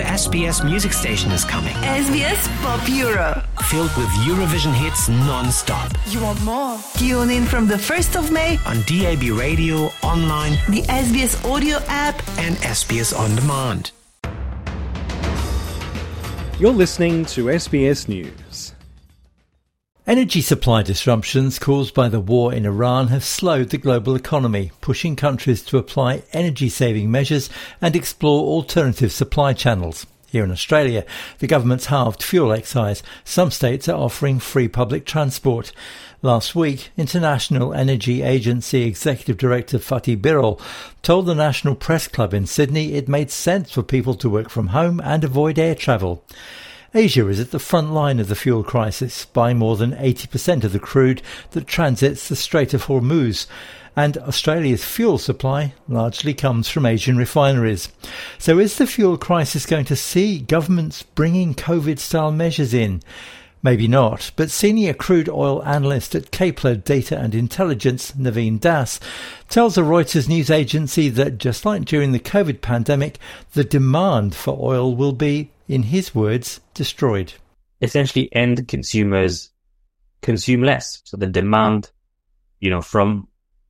SBS music station is coming. SBS Pop Euro. Filled with Eurovision hits non-stop. You want more? Tune in from the 1st of May on DAB radio, online, the SBS audio app and SBS On Demand. You're listening to SBS News. Energy supply disruptions caused by the war in Iran have slowed the global economy, pushing countries to apply energy-saving measures and explore alternative supply channels. Here in Australia, the government's halved fuel excise. Some states are offering free public transport. Last week, International Energy Agency Executive Director Fatih Birol told the National Press Club in Sydney it made sense for people to work from home and avoid air travel. Asia is at the front line of the fuel crisis, buying more than 80% of the crude that transits the Strait of Hormuz, and Australia's fuel supply largely comes from Asian refineries. So is the fuel crisis going to see governments bringing COVID-style measures in? Maybe not, but senior crude oil analyst at Kepler Data and Intelligence, Naveen Das, tells a Reuters news agency that just like during the COVID pandemic, the demand for oil will be, in his words, destroyed. Essentially, end consumers consume less. So the demand, for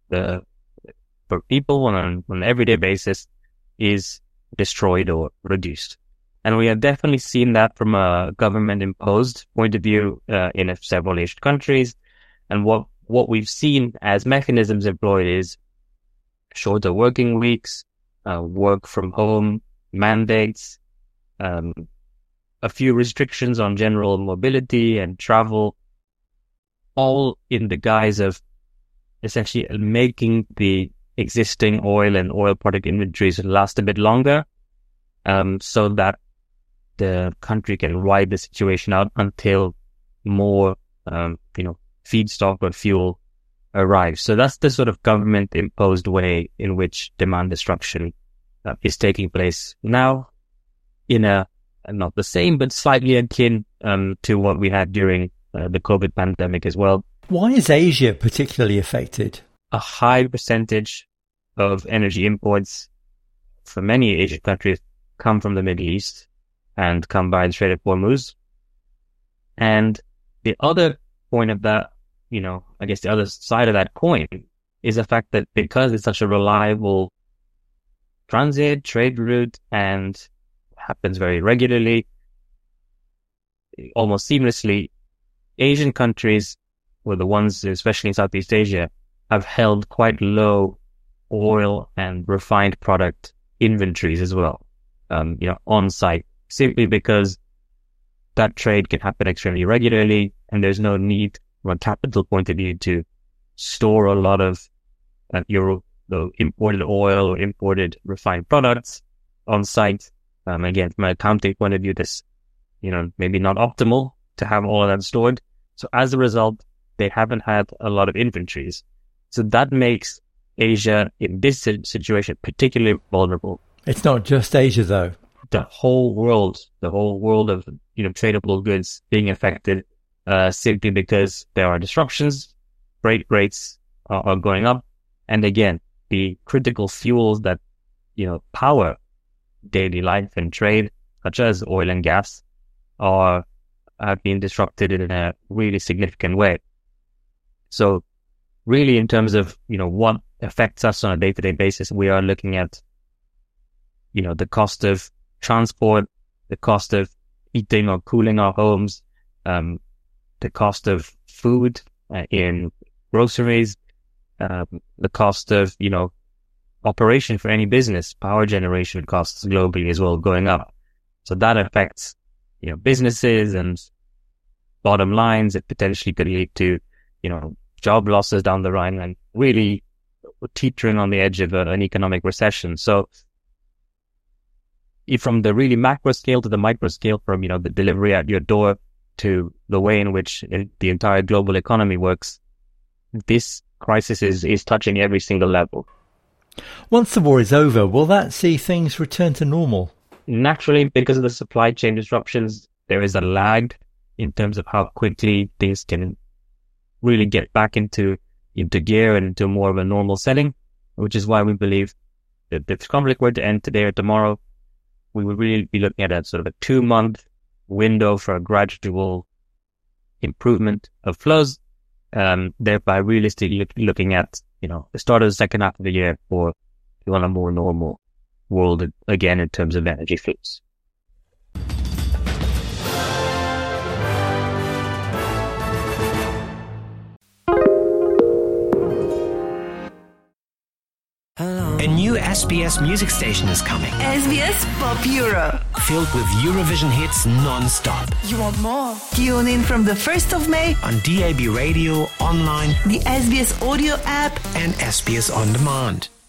people on an everyday basis is destroyed or reduced. And we have definitely seen that from a government-imposed point of view in several Asian countries. And what we've seen as mechanisms employed is shorter working weeks, work from home mandates, a few restrictions on general mobility and travel, all in the guise of essentially making the existing oil and oil product inventories last a bit longer, so that the country can ride the situation out until more, feedstock or fuel arrives. So that's the sort of government-imposed way in which demand destruction is taking place now, in a not the same, but slightly akin to what we had during the COVID pandemic as well. Why is Asia particularly affected? A high percentage of energy imports for many Asian countries come from the Middle East and come by the Strait of Hormuz. And the other point of that, I guess the other side of that coin is the fact that because it's such a reliable transit, trade route, and happens very regularly, almost seamlessly, Asian countries, or the ones, especially in Southeast Asia, have held quite low oil and refined product inventories as well, on site, simply because that trade can happen extremely regularly, and there's no need from a capital point of view to store a lot of the imported oil or imported refined products on site. Again, from an accounting point of view, this, maybe not optimal to have all of that stored. So as a result, they haven't had a lot of inventories. So that makes Asia in this situation particularly vulnerable. It's not just Asia, though. The whole world of, tradable goods being affected, simply because there are disruptions, freight rates are going up. And again, the critical fuels that, power daily life and trade, such as oil and gas, have been disrupted in a really significant way. So really, in terms of, what affects us on a day-to-day basis, we are looking at, the cost of transport, the cost of heating or cooling our homes, the cost of food in groceries, the cost of, operation for any business, power generation costs globally as well going up. So that affects, businesses and bottom lines. It potentially could lead to, job losses down the line, and really teetering on the edge of an economic recession. So from the really macro scale to the micro scale, from, the delivery at your door to the way in which the entire global economy works, this crisis is touching every single level. Once the war is over, will that see things return to normal? Naturally, because of the supply chain disruptions, there is a lag in terms of how quickly things can really get back into gear and into more of a normal setting, which is why we believe that if the conflict were to end today or tomorrow, we would really be looking at a sort of a 2-month window for a gradual improvement of flows, thereby realistically looking at, the start of the second half of the year for on a more normal world again in terms of energy flows. A new SBS music station is coming, SBS Pop Euro. filled with Eurovision hits non-stop. You want more? Tune in from the 1st of May On DAB radio, online, the SBS Audio app and SBS On Demand.